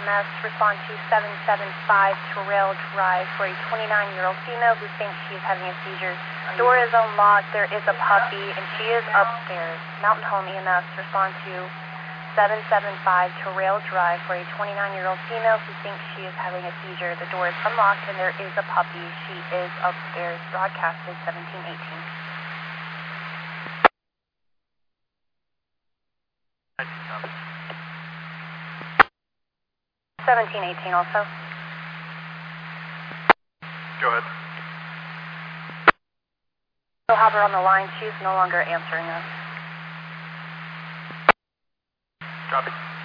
EMS. Respond to 775 Terrell Drive for a 29-year-old female who thinks she is having a seizure. Door is unlocked. There is a puppy, and she is upstairs. Mountain Home EMS. Respond to 775 Terrell Drive for a 29-year-old female who thinks she is having a seizure. The door is unlocked, and there is a puppy. She is upstairs. Broadcast is 1718. 1718 also. Go ahead. We'll have her on the line. She's no longer answering us. Copy.